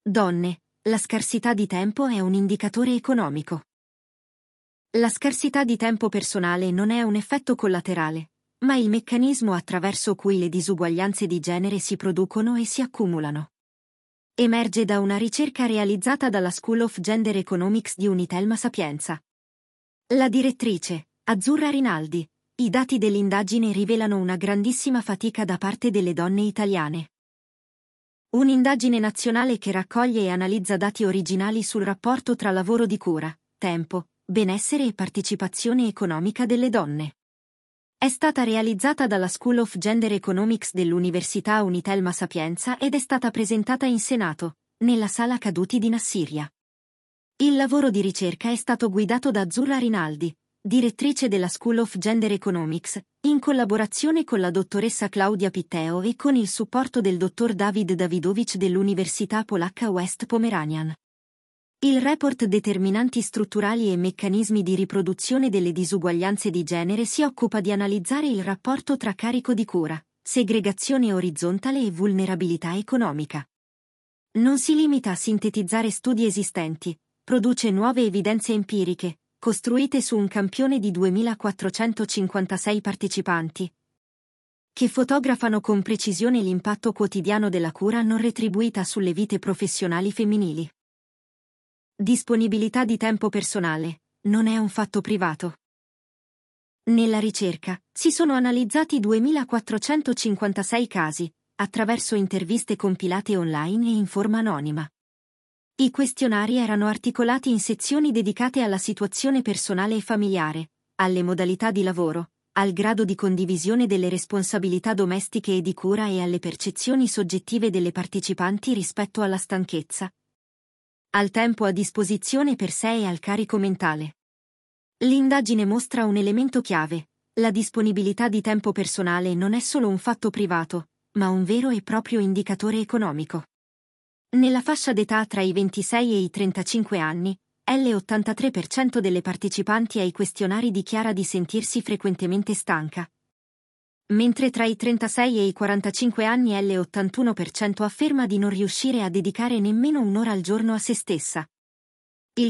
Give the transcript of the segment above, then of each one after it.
Donne, la scarsità di tempo è un indicatore economico. La scarsità di tempo personale non è un effetto collaterale, ma il meccanismo attraverso cui le disuguaglianze di genere si producono e si accumulano. Emerge da una ricerca realizzata dalla School of Gender Economics di Unitelma Sapienza. La direttrice, Azzurra Rinaldi, i dati dell'indagine rivelano una grandissima fatica da parte delle donne italiane. Un'indagine nazionale che raccoglie e analizza dati originali sul rapporto tra lavoro di cura, tempo, benessere e partecipazione economica delle donne. È stata realizzata dalla School of Gender Economics dell'Università Unitelma Sapienza ed è stata presentata in Senato, nella Sala Caduti di Nassiriya. Il lavoro di ricerca è stato guidato da Azzurra Rinaldi, direttrice della School of Gender Economics, in collaborazione con la dottoressa Claudia Pitteo e con il supporto del dottor David Davidowicz dell'Università Polacca West Pomeranian. Il report Determinanti strutturali e meccanismi di riproduzione delle disuguaglianze di genere si occupa di analizzare il rapporto tra carico di cura, segregazione orizzontale e vulnerabilità economica. Non si limita a sintetizzare studi esistenti, produce nuove evidenze empiriche, costruite su un campione di 2456 partecipanti, che fotografano con precisione l'impatto quotidiano della cura non retribuita sulle vite professionali femminili. Disponibilità di tempo personale non è un fatto privato. Nella ricerca si sono analizzati 2456 casi, attraverso interviste compilate online e in forma anonima. I questionari erano articolati in sezioni dedicate alla situazione personale e familiare, alle modalità di lavoro, al grado di condivisione delle responsabilità domestiche e di cura e alle percezioni soggettive delle partecipanti rispetto alla stanchezza, al tempo a disposizione per sé e al carico mentale. L'indagine mostra un elemento chiave: la disponibilità di tempo personale non è solo un fatto privato, ma un vero e proprio indicatore economico. Nella fascia d'età tra i 26 e i 35 anni, l'83% delle partecipanti ai questionari dichiara di sentirsi frequentemente stanca, mentre tra i 36 e i 45 anni l'81% afferma di non riuscire a dedicare nemmeno un'ora al giorno a se stessa. Il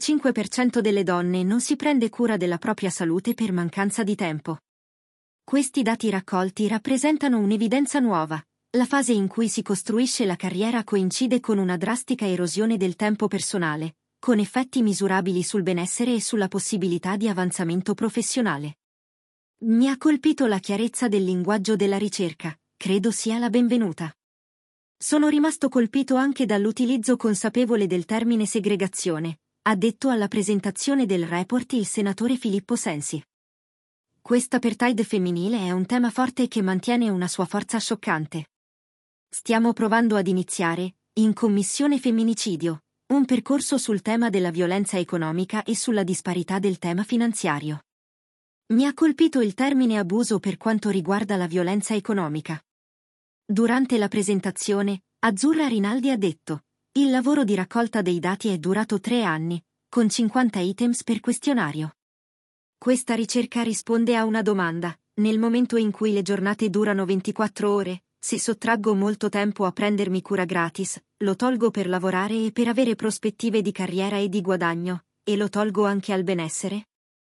45% delle donne non si prende cura della propria salute per mancanza di tempo. Questi dati raccolti rappresentano un'evidenza nuova. La fase in cui si costruisce la carriera coincide con una drastica erosione del tempo personale, con effetti misurabili sul benessere e sulla possibilità di avanzamento professionale. Mi ha colpito la chiarezza del linguaggio della ricerca, credo sia la benvenuta. Sono rimasto colpito anche dall'utilizzo consapevole del termine segregazione, ha detto alla presentazione del report il senatore Filippo Sensi. Quest'apartheid femminile è un tema forte che mantiene una sua forza scioccante. Stiamo provando ad iniziare, in Commissione Femminicidio, un percorso sul tema della violenza economica e sulla disparità del tema finanziario. Mi ha colpito il termine abuso per quanto riguarda la violenza economica. Durante la presentazione, Azzurra Rinaldi ha detto: il lavoro di raccolta dei dati è durato 3 anni, con 50 items per questionario. Questa ricerca risponde a una domanda: nel momento in cui le giornate durano 24 ore, se sottraggo molto tempo a prendermi cura gratis, lo tolgo per lavorare e per avere prospettive di carriera e di guadagno, e lo tolgo anche al benessere?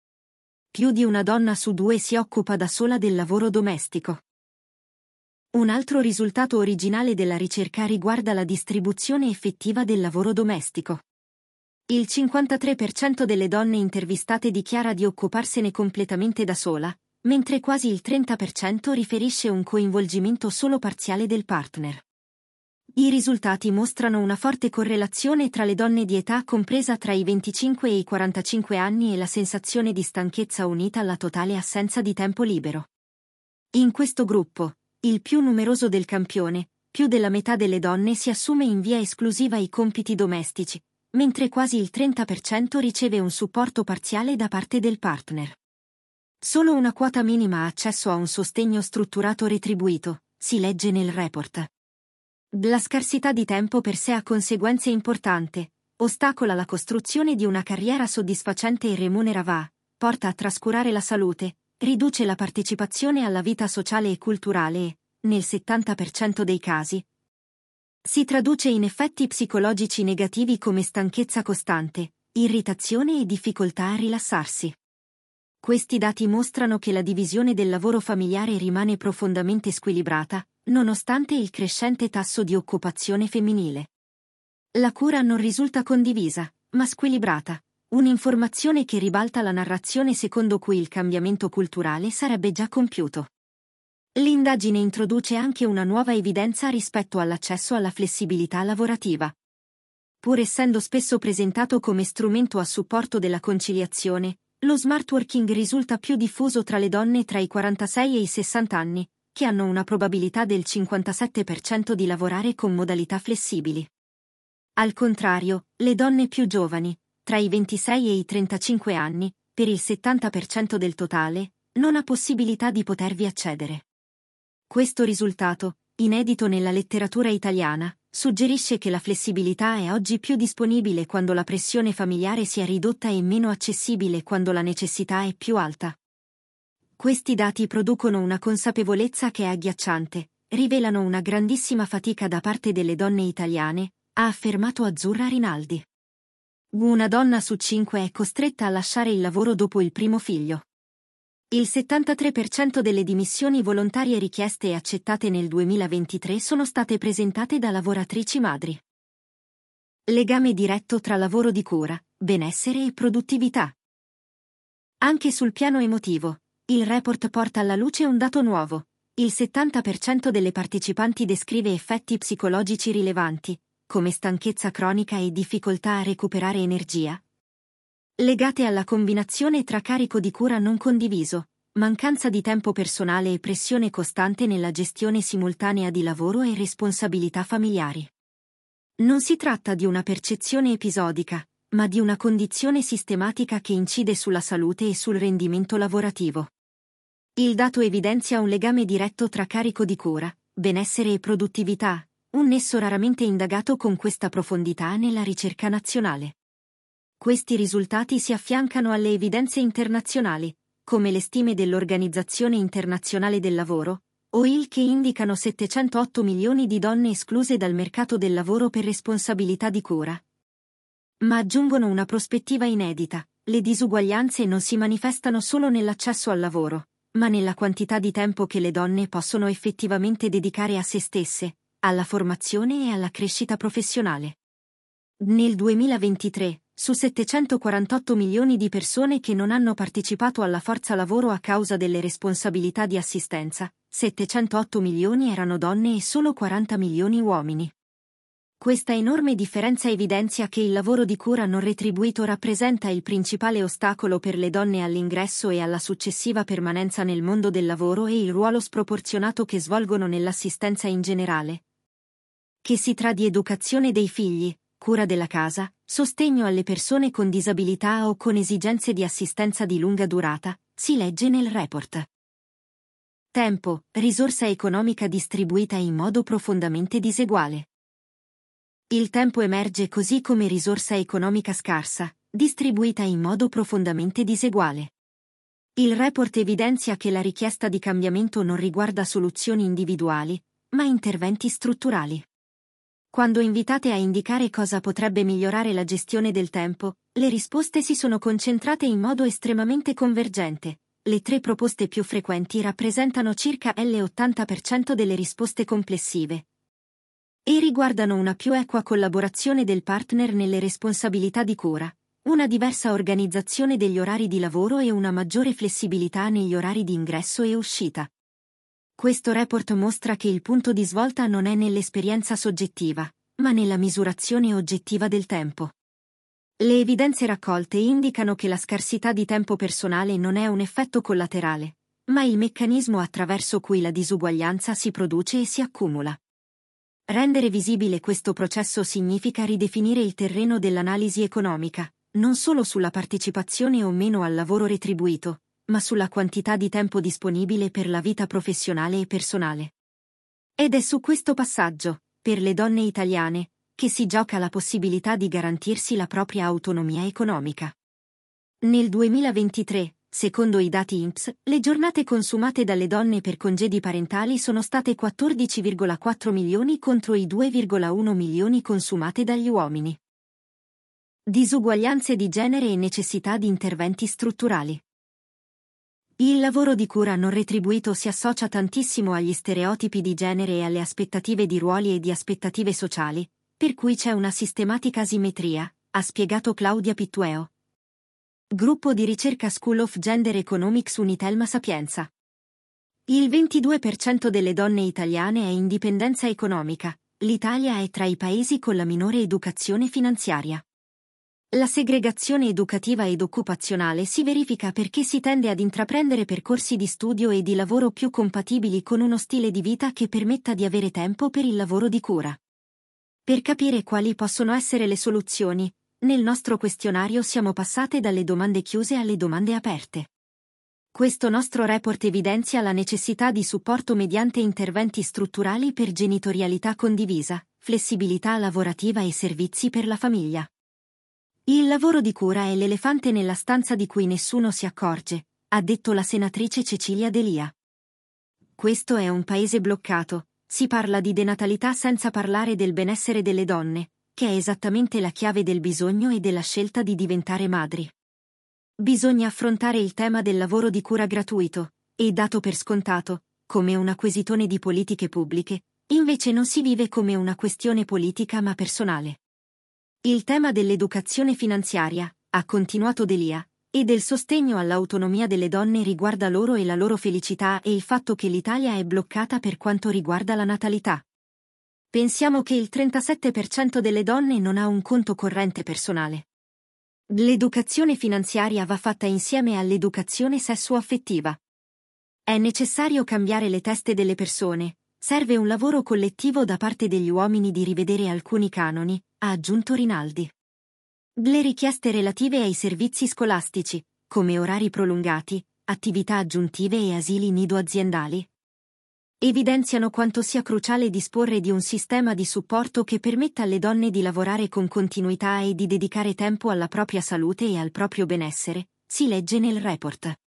Più di una donna su 2 si occupa da sola del lavoro domestico. Un altro risultato originale della ricerca riguarda la distribuzione effettiva del lavoro domestico. Il 53% delle donne intervistate dichiara di occuparsene completamente da sola, mentre quasi il 30% riferisce un coinvolgimento solo parziale del partner. I risultati mostrano una forte correlazione tra le donne di età compresa tra i 25 e i 45 anni e la sensazione di stanchezza unita alla totale assenza di tempo libero. In questo gruppo, il più numeroso del campione, più della metà delle donne si assume in via esclusiva i compiti domestici, mentre quasi il 30% riceve un supporto parziale da parte del partner. Solo una quota minima ha accesso a un sostegno strutturato retribuito, si legge nel report. La scarsità di tempo per sé ha conseguenze importanti, ostacola la costruzione di una carriera soddisfacente e remunerativa, porta a trascurare la salute, riduce la partecipazione alla vita sociale e culturale e, nel 70% dei casi, Si traduce in effetti psicologici negativi come stanchezza costante, irritazione e difficoltà a rilassarsi. Questi dati mostrano che la divisione del lavoro familiare rimane profondamente squilibrata, nonostante il crescente tasso di occupazione femminile. La cura non risulta condivisa, ma squilibrata, un'informazione che ribalta la narrazione secondo cui il cambiamento culturale sarebbe già compiuto. L'indagine introduce anche una nuova evidenza rispetto all'accesso alla flessibilità lavorativa. Pur essendo spesso presentato come strumento a supporto della conciliazione, lo smart working risulta più diffuso tra le donne tra i 46 e i 60 anni, che hanno una probabilità del 57% di lavorare con modalità flessibili. Al contrario, le donne più giovani, tra i 26 e i 35 anni, per il 70% del totale, non ha possibilità di potervi accedere. Questo risultato, inedito nella letteratura italiana, suggerisce che la flessibilità è oggi più disponibile quando la pressione familiare si è ridotta e meno accessibile quando la necessità è più alta. Questi dati producono una consapevolezza che è agghiacciante, rivelano una grandissima fatica da parte delle donne italiane, ha affermato Azzurra Rinaldi. Una donna su 5 è costretta a lasciare il lavoro dopo il primo figlio. Il 73% delle dimissioni volontarie richieste e accettate nel 2023 sono state presentate da lavoratrici madri. Legame diretto tra lavoro di cura, benessere e produttività. Anche sul piano emotivo, il report porta alla luce un dato nuovo. Il 70% delle partecipanti descrive effetti psicologici rilevanti, come stanchezza cronica e difficoltà a recuperare energia, legate alla combinazione tra carico di cura non condiviso, mancanza di tempo personale e pressione costante nella gestione simultanea di lavoro e responsabilità familiari. Non si tratta di una percezione episodica, ma di una condizione sistematica che incide sulla salute e sul rendimento lavorativo. Il dato evidenzia un legame diretto tra carico di cura, benessere e produttività, un nesso raramente indagato con questa profondità nella ricerca nazionale. Questi risultati si affiancano alle evidenze internazionali, come le stime dell'Organizzazione Internazionale del Lavoro, OIL, che indicano 708 milioni di donne escluse dal mercato del lavoro per responsabilità di cura. Ma aggiungono una prospettiva inedita: le disuguaglianze non si manifestano solo nell'accesso al lavoro, ma nella quantità di tempo che le donne possono effettivamente dedicare a se stesse, alla formazione e alla crescita professionale. Nel 2023, su 748 milioni di persone che non hanno partecipato alla forza lavoro a causa delle responsabilità di assistenza, 708 milioni erano donne e solo 40 milioni uomini. Questa enorme differenza evidenzia che il lavoro di cura non retribuito rappresenta il principale ostacolo per le donne all'ingresso e alla successiva permanenza nel mondo del lavoro e il ruolo sproporzionato che svolgono nell'assistenza in generale. Che si tratti di educazione dei figli, cura della casa, sostegno alle persone con disabilità o con esigenze di assistenza di lunga durata, si legge nel report. Tempo, risorsa economica distribuita in modo profondamente diseguale. Il tempo emerge così come risorsa economica scarsa, distribuita in modo profondamente diseguale. Il report evidenzia che la richiesta di cambiamento non riguarda soluzioni individuali, ma interventi strutturali. Quando invitate a indicare cosa potrebbe migliorare la gestione del tempo, le risposte si sono concentrate in modo estremamente convergente. Le 3 proposte più frequenti rappresentano circa l'80% delle risposte complessive e riguardano una più equa collaborazione del partner nelle responsabilità di cura, una diversa organizzazione degli orari di lavoro e una maggiore flessibilità negli orari di ingresso e uscita. Questo report mostra che il punto di svolta non è nell'esperienza soggettiva, ma nella misurazione oggettiva del tempo. Le evidenze raccolte indicano che la scarsità di tempo personale non è un effetto collaterale, ma il meccanismo attraverso cui la disuguaglianza si produce e si accumula. Rendere visibile questo processo significa ridefinire il terreno dell'analisi economica, non solo sulla partecipazione o meno al lavoro retribuito, ma sulla quantità di tempo disponibile per la vita professionale e personale. Ed è su questo passaggio, per le donne italiane, che si gioca la possibilità di garantirsi la propria autonomia economica. Nel 2023, secondo i dati INPS, le giornate consumate dalle donne per congedi parentali sono state 14,4 milioni contro i 2,1 milioni consumate dagli uomini. Disuguaglianze di genere e necessità di interventi strutturali. Il lavoro di cura non retribuito si associa tantissimo agli stereotipi di genere e alle aspettative di ruoli e di aspettative sociali, per cui c'è una sistematica asimmetria, ha spiegato Claudia Pittueo. Gruppo di ricerca School of Gender Economics Unitelma Sapienza. Il 22% delle donne italiane è in dipendenza economica, l'Italia è tra i paesi con la minore educazione finanziaria. La segregazione educativa ed occupazionale si verifica perché si tende ad intraprendere percorsi di studio e di lavoro più compatibili con uno stile di vita che permetta di avere tempo per il lavoro di cura. Per capire quali possono essere le soluzioni, nel nostro questionario siamo passate dalle domande chiuse alle domande aperte. Questo nostro report evidenzia la necessità di supporto mediante interventi strutturali per genitorialità condivisa, flessibilità lavorativa e servizi per la famiglia. Il lavoro di cura è l'elefante nella stanza di cui nessuno si accorge, ha detto la senatrice Cecilia D'Elia. Questo è un paese bloccato, si parla di denatalità senza parlare del benessere delle donne, che è esattamente la chiave del bisogno e della scelta di diventare madri. Bisogna affrontare il tema del lavoro di cura gratuito, e dato per scontato, come una quesitone di politiche pubbliche, invece non si vive come una questione politica ma personale. Il tema dell'educazione finanziaria, ha continuato D'Elia, e del sostegno all'autonomia delle donne riguarda loro e la loro felicità e il fatto che l'Italia è bloccata per quanto riguarda la natalità. Pensiamo che il 37% delle donne non ha un conto corrente personale. L'educazione finanziaria va fatta insieme all'educazione sessuo-affettiva. È necessario cambiare le teste delle persone, serve un lavoro collettivo da parte degli uomini di rivedere alcuni canoni, ha aggiunto Rinaldi. Le richieste relative ai servizi scolastici, come orari prolungati, attività aggiuntive e asili nido aziendali, evidenziano quanto sia cruciale disporre di un sistema di supporto che permetta alle donne di lavorare con continuità e di dedicare tempo alla propria salute e al proprio benessere, si legge nel report.